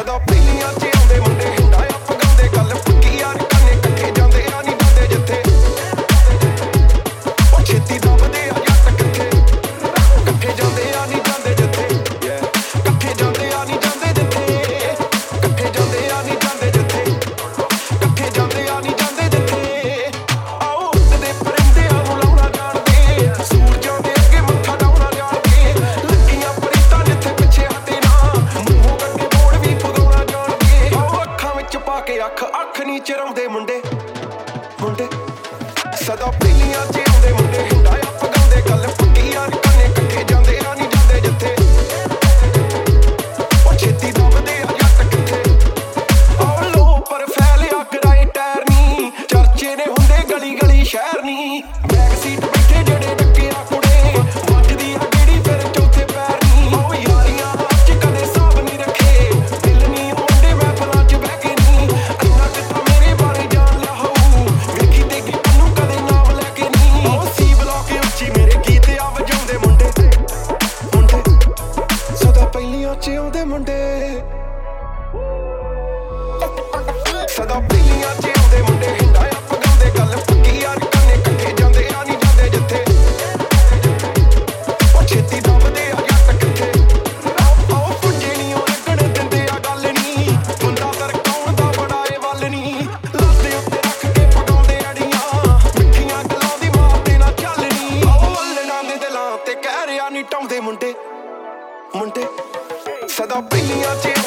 ਸਦਾ ਪਹਿਲੀਆਂ ਚ ਆਉਂਦੇ ਮੁੰਡੇ ਹਿੰਡਾ ਪਗਾਉਂਦੇ ਗੱਲ ਪੱਕੀ ਯਾਰ ਕੰਨੇ ਇਕੱਠੇ ਜਾਂਦੇ ਆ ਨਹੀਂ ਜਾਂਦੇ ਜਿੱਥੇ ਉਹ ਛੇਤੀ ਦਬਦੇ ਆ ਜੱਟ ਕਿੱਥੇ ਇਕੱਠੇ ਜਾਂਦੇ ਆ ਨਹੀਂ ਜਾਂਦੇ ਜਿੱਥੇ ਇਕੱਠੇ ਜਾਂਦੇ ਆ ਨਹੀਂ ਜਾਂਦੇ ਜਿੱਥੇ ਇਕੱਠੇ ਜਾਂਦੇ ਆ ਨਹੀਂ ਜਾਂਦੇ ਜਿੱਥੇ ਇਕੱਠੇ ਜਾਂਦੇ ਆ ਨਹੀਂ ਜਾਂਦੇ ਜਿੱਥੇ ਆਓ ਉੱਡਦੇ ਪਰਿੰਦਿਆਂ ਨੂੰ ਲਾਉਣਾ ਜਾਣਦੇ ਸੂਰਜਾਂ ਦੇ ਅੱਗੇ ਮੱਥਾ ਡਾਉਣਾ ਜਾਣਦੇ ਲੱਗੀਆਂ ਪਰੀਤਾਂ ਜਿੱਥੇ ਪਿੱਛੇ ਹਟੇ ਨਾ ਮੂੰਹੋਂ ਕੱਢੇ ਬੋੜ ਵੀ ਪਗਾਉਣਾ ਜਾਣਦੇ ਆਓ ਅੱਖਾਂ ਵਿੱਚ ਪਾ ਕੇ ਅੱਖ ਨੀ ਚਰਾਉਂਦੇ ਮੁੰਡੇ ਸਦਾ ਪਹਿਲੀਆਂ ਚ ਆਉਂਦੇ ਮੁੰਡੇ ਹਿੰਡਾ ਪਗਾਉਂਦੇ ਗੱਲ ਪੱਕੀ ਯਾਰ ਕੰਨੇ ਇਕੱਠੇ ਜਾਂਦੇ ਆ ਨਹੀਂ ਜਾਂਦੇ ਜਿੱਥੇ ਉਹ ਛੇਤੀ ਦਬਦੇ ਆ ਜੱਟ ਕਿੱਥੇ ਆਹ ਲੋ ਪਰ ਫੈਲਿਆ ਕਰਾਏ ਟਾਇਰ ਨੀ ਚਰਚੇ ਨੇ ਹੁੰਦੇ ਗਲੀ ਗਲੀ ਸ਼ਹਿਰ ਨੀ ਬੈਕ ਸੀਟ ਬੈਠੇ ਜਿਹੜੇ ਡੱਕਿਆ ਕੁੜੇ ਵੱਜਦੀ ਆ ਕਿਹੜੀ ਫਿਰ ਚੌਥੇ ਪੈਰ ਨੀ ਉਹ ਯਾਰੀਆਂ ਅੱਜ ਕਦੇ ਸਾਬ ਨੀ ਰੱਖੇ ਦਿਲ ਨੀ ਮੁੰਡੇ ਮਹਿਫਲਾਂ ਚ ਬਹਿ ਕੇ ਨੀ ਇੰਨਾ ਕਿ ਤਾਂ ਮੇਰੇ ਬਾਰੇ ਜਾਣ ਲਿਆ ਹੋਊ ਵੇਖੀ ਤੇ ਗੀ ਮੈਨੂੰ ਕਦੇ ਨਾਮ ਲੈ ਕੇ ਨੀ ਉਹ ਸੀ ਬਲੌਕ ਉੱਚੀ ਮੇਰੇ ਗੀਤ ਆ ਵਜਾਉਂਦੇ ਮੁੰਡੇ ਸਦਾ ਪਹਿਲੀਆਂ ਚ ਆਉਂਦੇ ਮੁੰਡੇ ਸਦਾ ਪਹਿਲੀਆਂ ਚ ਆਉਂਦੇ ਮੁੰਡੇ ਹਿੰਡਾ ਪਗਾਉਂਦੇ ਗੱਲ ਪੱਕੀ ਯਾਰ ਕੰਨੇ ਇਕੱਠੇ ਜਾਂਦੇ ਆ ਨਹੀਂ ਜਾਂਦੇ ਜਿੱਥੇ ਉਹ ਛੇਤੀ ਦਬਦੇ ਆ ਜੱਟ ਕਿੱਥੇ ਆਓ ਪੁੱਜੇ ਨੀ ਉਹ ਲੱਗਣ ਦਿੰਦੇ ਆ ਗੱਲ ਨੀ ਬੰਦਾ ਫਿਰ ਕੌਣ ਦਾ ਬੜਾ ਏ ਵੱਲ ਨੀ ਲੱਦੇ ਉੱਤੇ ਰੱਖ ਕੇ ਪਗਾਉਂਦੇ ਅੜੀਆਂ ਮਿੱਠੀਆਂ ਗੱਲਾਂ ਦੀ ਮਾਰਦੇ ਨਾ ਚੱਲਣੀ ਆਓ ਵੱਲਣਾ ਦੇ ਦਿਲਾਂ ਤੇ ਕਹਿ ਰਿਆ ਨੀ ਟਾਉਂਦੇ ਮੁੰਡੇ ਸਦਾ ਪਹਿਲੀਆਂ ਚ